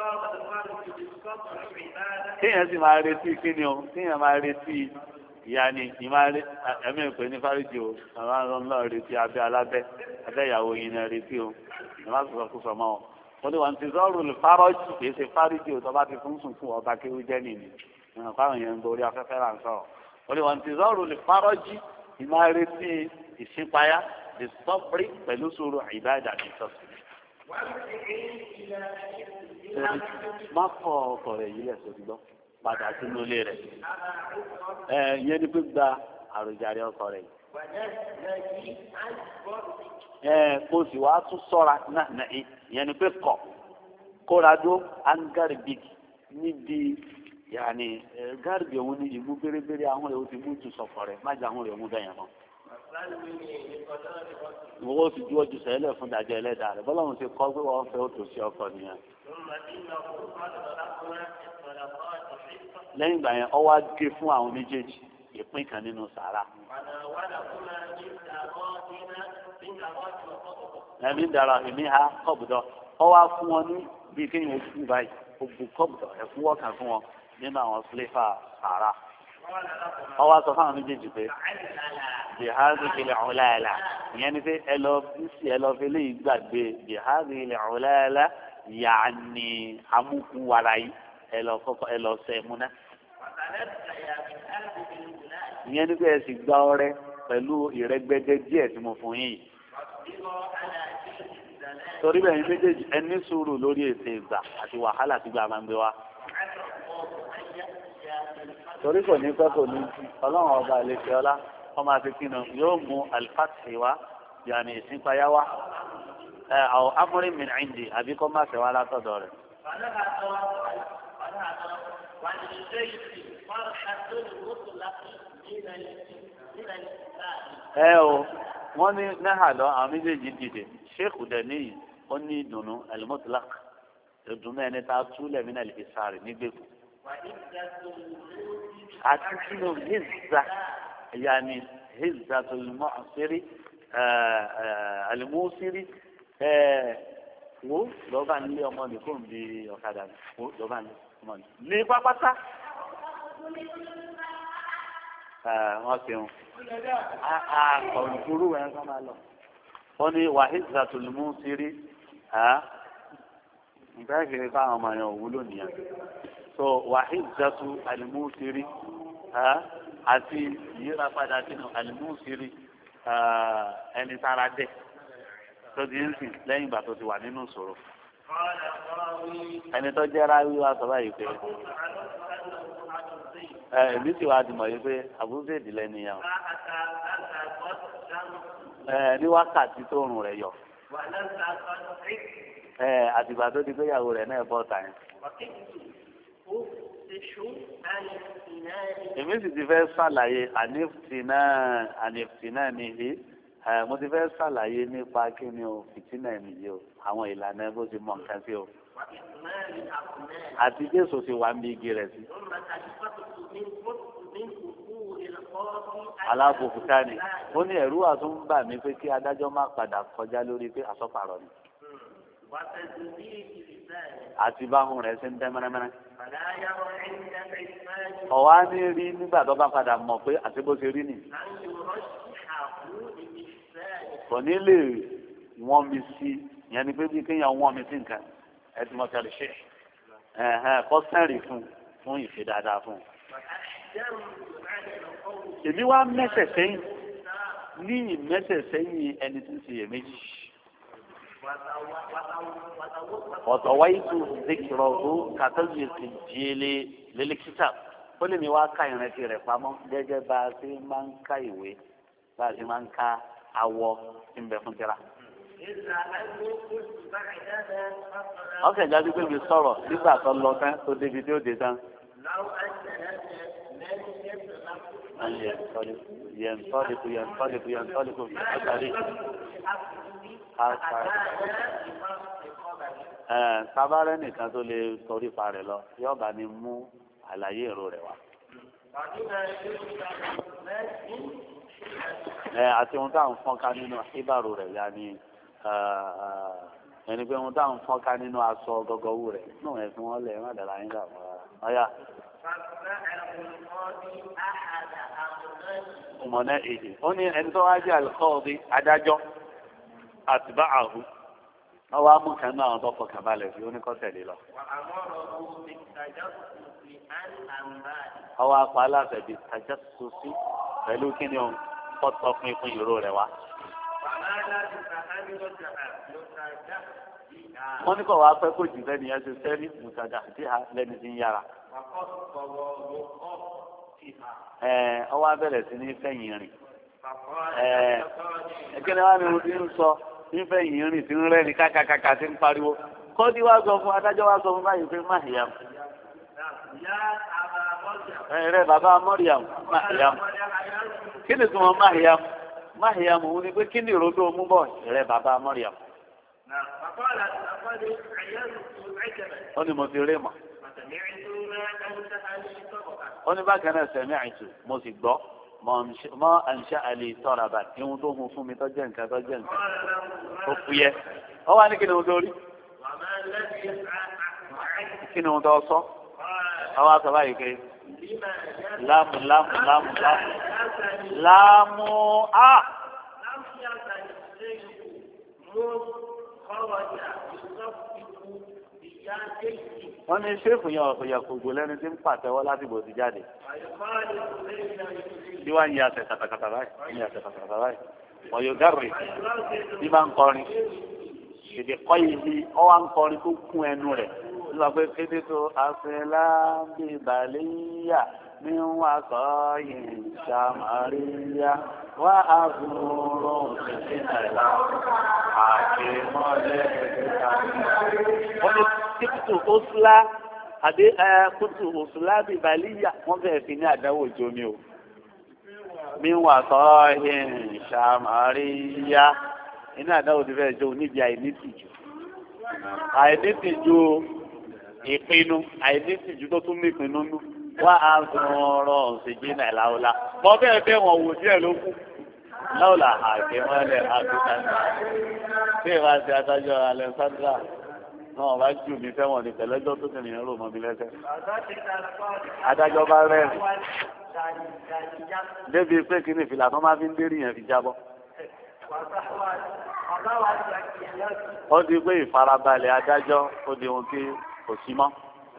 kéèyàn sì máa retí kíni o kéèyàn máa retí ìyá ni ìmáre ẹ̀mí ìpè ní fáríjì o àwọn àrùn náà retí abẹ́ alábẹ́ abẹ́ ìyàwó yìí náà retí o ẹ̀ má sọ̀rọ̀ kó sọ mọ́ o. wọ́n ní wọ́n ti sọ́ọ̀rù lè fárọ́jì kì í ṣe fáríjì o tó bá ti fún sùn fún ọba kéwú jẹ́ nìyí ìrìn fáwọn yẹn ń borí afẹ́fẹ́ là ń sọ̀rọ̀. wọ́n ní wọ́n ti sọ́ọ̀rù lè fárọ́jì ìmáre tí ìṣípayá lè sọ́prí pẹ̀lú sùúrù ìbáàdà ní ìtọ́sí. má kọ ọkọ rẹ yìí lẹsọ ti gbọ́ padà sínú ilé rẹ yẹn ni pé gba àròjàre ọkọ rẹ yìí kó sì wá tún ṣọ́ra náà yẹn ni pé kọ kóra dó angaribic níbi yàní garibi òun ní ìmú bérebére àwọn rẹ ó ti mú tu sọkọ rẹ má jẹ àwọn rẹ mú bẹyẹn mọ. Ìwọ́n ti dúró ju sẹ́lẹ̀ fún ìdájọ́ ẹlẹ́dàá rẹ̀ bọ́lá òun ti kọ́ pé wọ́n fẹ́ ó tò sí ọkọ nìyẹn. Lẹ́yìn ìgbà yẹn ọwọ́ á gé fún àwọn méjèèjì ìpín kan nínú sàárà. Ẹ̀mí dára èmi ha kọ́bùdọ̀ ọwọ́ á fún wọn ní bíi kéèyàn kú báyìí ó bu kọ́bùdọ̀ ẹ̀fúnwọ́ kan fún wọn nínú àwọn sílẹ̀fà sàárà. Ọwọ́ á sọ fún àwọn méjèèjì pé bihari ilẹ̀ ọ̀làlà ìyẹn ni pé ẹ lọ fi lè gbàgbé bihari ilẹ̀ ọ̀làlà yàní amúkú wàrà yìí ẹ lọ sẹ múná. ìyẹn ni pé ẹ sì gba ọrẹ pẹ̀lú ìrẹ́gbẹ́dẹ́ díẹ̀ tí mo fún yín. torí bẹ́ẹ̀ ni méjèèjì ẹ ní sùúrù lórí ètò ìgbà àti wàhálà tí gbà máa ń gbé wa. torí kò ní pẹ́ kò ní ọlọ́run ọba àlejò ọlá ọmọ àti kinu yóò mú alifásitì wa yàní ìsìnpáyà wa àwọn amúrí mi ìndì àbí kọ́ máa tẹ̀wá látọ̀dọ̀ rẹ̀. O wọ́n ní náhàlọ́ àwọn méjèèjì dìde sheikh daniyi ó ní ìdùnnú alimọ́tìlák ìdùnnú ẹni tá a túlẹ̀ mí náà lè fi sáré nígbèkú. àti kínú hizza يعني هزة المعصر الموسر wo lọ́ba nílé ọmọ nìkan bí ọ̀kadà wo lọ́ba nílé ọmọ nìkan ní pápátá wọ́n ṣeun kọ̀ǹtúrú ẹ̀ kọ́ máa lọ. wọ́n ní wàhíìsà tòlùmú sírí nǹkan kiri káwọn ọmọ yẹn òwúlò nìyẹn so wàhíìsà tó àlùmú sírí àti ìyíra padà sínú àlùmúsírí ẹni tára dẹ tó ti ń sìn lẹ́yìn ìgbà tó ti wà nínú ìṣòro. ẹni tó jẹ́ ráwí wa sọ báyìí pé èmi sì wá ti mọ̀ yìí pé àbúrò ìdílé nìyẹn o. ní wákàtí tó rùn rẹ̀ yọ. àtìgbà tó di péyàwó rẹ̀ náà bọ́ ta yẹn. èmi sì ti fẹ́ ṣàlàyé ànífìtínà nìyí mo ti fẹ́ ṣàlàyé nípa kí ni o fìtínà nìyí o àwọn ìlànà bó ti mọ nǹkan sí o àti jésù ti wà ń bí igi rẹ̀ sí. alábòkúta ni ó ní ẹ̀rú àtúnbà mi pé kí adájọ́ má padà kọjá lórí pé àsọpàrọ̀ ni àti báhùn rẹ̀ ṣe ń tẹ́ mẹ́rẹ́mẹ́rẹ́. ọ̀wá ní rí nígbà tó bá padà mọ̀ pé àti bó ṣe rí nì. kò ní lè wọ́n mi sí ìyẹn ni pé bí kéèyàn wọ́n mi sí nǹkan ẹ ti mọ̀ tẹ́lẹ̀ ṣe kọ́ sẹ́rì fún ìṣe dáadáa fún un. èmi wá mẹ́sẹ̀ sẹ́yìn ní ìmẹ́sẹ̀ sẹ́yìn ẹni tí ń ṣe iyèméjì. وطويت ذكره كتلبي السجيل للكتاب كل mi wá ka ìrántí rẹ̀ pamọ́ gẹ́gẹ́ bá a ṣe máa ń ka ìwé bá a ṣe máa ń ka awọ tí ń bẹ fún tírà. ọkẹ́ ìjáde pé mi sọ̀rọ̀ nígbà tó lọ tán tó débi tí ó dé tán. ينطلق في أثره sábàárẹ̀ nìkan tó lè torí pa rẹ̀ lọ yóò bá ní mú àlàyé èrò rẹ̀ wá àti ohun táwọn fọ́n ká nínú ìbàrò rẹ̀ yá ni ẹni pé ohun táwọn fọ́n ká nínú aṣọ gọgọwú rẹ̀ náà ẹ̀ fi wọ́n lẹ̀ má dàrá yín dà wọ́n ọ̀yà. ọmọdé èdè ó ní ẹni tó wá jẹ́ àlùkọ́ọ̀dì adájọ́ àtìbá àhú wọ́n wá mú kan náà àwọn tó fọkàn balẹ̀ sí oníkọ́tẹ̀lé lọ. ọwọ́ apá aláfẹ̀dé ajá sọ́sí pẹ̀lú kíni o kọ́tọ̀ pínpín ìró rẹ̀ wá. wọ́n ní kọ́ wàá pẹ́ kó jù lẹ́nu yẹn ṣe sẹ́rí mùsàdà àti lẹ́nu tí ń yára. ọwọ́ abẹ́rẹ́ sí ní fẹ̀yìn rìn. ẹ̀kẹ́ni wá ní mo ti ń sọ nífẹ̀ẹ́ yìí rìn tí ń rẹ́ni kákàkàkà tí ń pariwo kọ́dí wá sọ fún adájọ́ wá sọ fún báyìí pé máhìyàm. rẹ bàbá mọ́ríyàm máhìyàm kí ni tún wọn máhìyàm máhìyàm òun ni pé kí ni ìròdó mú bọ̀ rẹ bàbá mọ́ríyàm. ó ní mo ti rí mọ̀. ó ní bákan náà sẹ̀mí àìtù mo sì gbọ́ mọ àǹṣà àlè tọrọ àbá ihun tó hun fún mi tó jẹ́ nǹkan ó fúyẹ́ ọ wá ní kí ni ohun tó rí kí ni ohun tó sọ ọ wá sọ báyìí pé láàmú á. wọ́n ní ṣéèfù yẹn ọ̀pọ̀yà kògbó lẹ́ni tí ń pàtẹ́wọ́ láti bò ti jáde. bí wàá ń yà àtẹ kàtàkàtà báyìí wọ́n yóò dárò bí bá ń kọrin èdè kọ́ yìí bí ọ wá ń kọrin tó kún ẹnu rẹ̀ ló wà pé kéde tó àfẹlá bí bàlẹ́yà ní wà sọ yìí sàmárìyà wà á gbòòrò òṣèlú nàìjíríà àti mọ́lẹ́ wọ́n ní kíkùtù òṣùlá àbí kùtù òṣùlá bí bàlẹ́yà wọ́n bẹ̀rẹ̀ sí ní àdáwò jómi o. mi wà sọ yìí sàmárìyà iná àdáwò ti fẹ́ jó níbi àìnítìjú ìpinnu àìnítìjú tó tún ní ìpinnu nú wá á sọ̀rọ̀ ṣèjì náà láwùlá mọ bẹ́ẹ̀ bẹ́ẹ̀ wọ́n wò díẹ̀ ló kù láwùlá àgbẹ̀mọ́lẹ̀ àgbẹ̀ta tí ìwà ti adájọ́ Alexandra náà wá jù mí fẹ́wọ̀n ní pẹ̀lẹ́jọ́ tó tẹ̀lé yẹn rò mọ́ mi lẹ́sẹ̀ adájọ́ bá rẹ́rìn débi pé kí ni ìfìlà tó máa fi ń dérí yẹn fi jábọ́. ó di pé ìfarabalẹ̀ adájọ́ ó di ohun tí kò sí mọ́.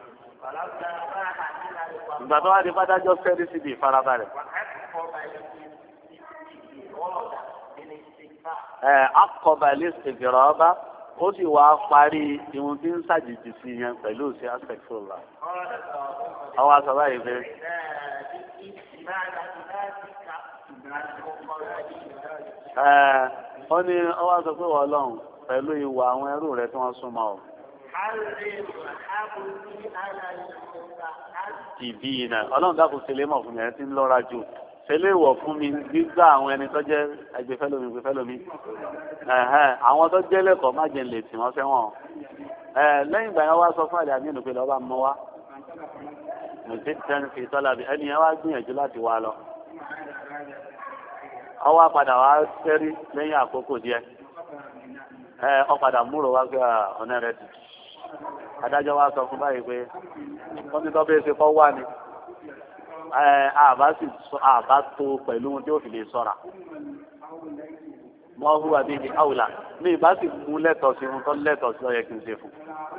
ìgbà tó wá di pátájọ́ fẹ́rí síbi ìfarabalẹ̀. akọbalẹ̀ ṣègbèrè ọba ó sì wá parí ihun tí ń ṣàjèjì sí yẹn pẹ̀lú sí aspectola. àwọn aṣọ báyìí pé. wọ́n ní ọwọ́ sọ pé wọ́n lọ́hùn pẹ̀lú ìwà àwọn ẹrú rẹ̀ tí wọ́n súnmọ́ ọ. tìbí iná ọlọ́run dákun ṣẹlẹ̀ mọ̀ fún mi ẹ̀ tí ń lọ́ra jù ṣẹlẹ̀ wọ̀ fún mi gbígbà àwọn ẹni tó jẹ́ ẹgbẹ́fẹ́lómi àwọn tó jẹ́ lẹ́kọ̀ọ́ má jẹ́ lè tì wọ́n fẹ́wọ̀n. lẹ́yìn ìgbà yẹn wá sọ fún àdé àmínú pé lọ́ba mọ́ wá mùsùlùmí tẹ́ni fi tọ́lá bí ẹni yẹn wá gbìyànjú láti wá lọ. ọwọ́ padà wá sẹ́rí lẹ́yìn àkókò díẹ̀ ọ padà múrò wá pé ọ̀nà rẹ̀ ti adájọ́ wá sọ fún báyìí pé wọ́n ti tọ́ bí ṣe kọ́ wá ni àbá tó pẹ̀lú ohun tí ó fi lè sọ́ra wọ́n hùwà bíi ní àwùlà ní ìbá sì mú lẹ́tọ̀ọ́ sí ohun tó lẹ́tọ̀ọ́ sí ọ̀yẹ́ kí n ṣe fún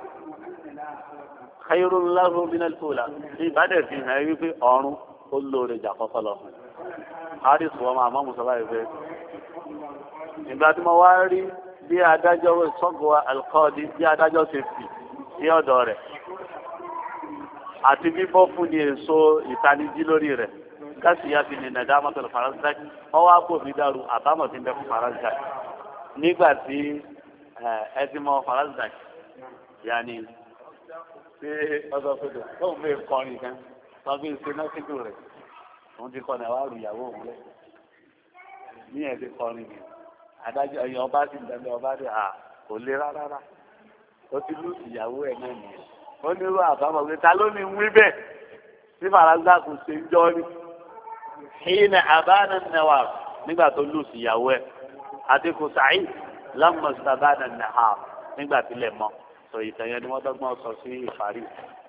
khayrun lahu min al-ula ní ìbádẹ̀ fi hàn wípé ọ̀run ó lóore jà kọ́kọ́ lọ fún àrísù ọmọ àmọ́ mùsọ̀lá ìfẹ́ ìgbà tí mo wá rí bí adájọ́ sọ́gbọ́ alkọ́ọ̀dì bí adájọ́ ṣe fi sí ọ̀dọ̀ rẹ̀ àti bíbọ́ fún ní èso ìtanijí lórí rẹ̀ káṣí ya fi ní nàdá mọ́tò faransé wọ́n wá bò mí dàrú àbámọ̀ tí ń bẹ fún faransé nígbà tí ẹ ti mọ faransé yanni ṣé ọ̀dọ̀ fòdò tóun bẹ kọrin kan wọ́n fi ṣe náà sídùú rẹ̀ òun ti kọ́ ní àwọn àrùn ìyàwó òun lẹ̀ ní ẹ̀ ti kọrin ni adájọ́ ẹ̀yìn ọba ti ń dẹ́lẹ̀ ọba dẹ̀ kò lè rárá ó ti lù ìyàwó ẹ̀ náà nìyẹn ó ní irú àbámọ̀ pé ta ló ní wí bẹ́ẹ̀ tí farazá kò ṣe ń jọ́ ni. hìnà àbánà nẹwà nígbà tó lù sí ìyàwó ẹ̀ àti kò sàáyì lámọ̀ sábàánà nàá nígbà tí lè mọ́ sọ ìtàn yẹn ni wọ́n dọ́gbọ́n sọ sí ìparí.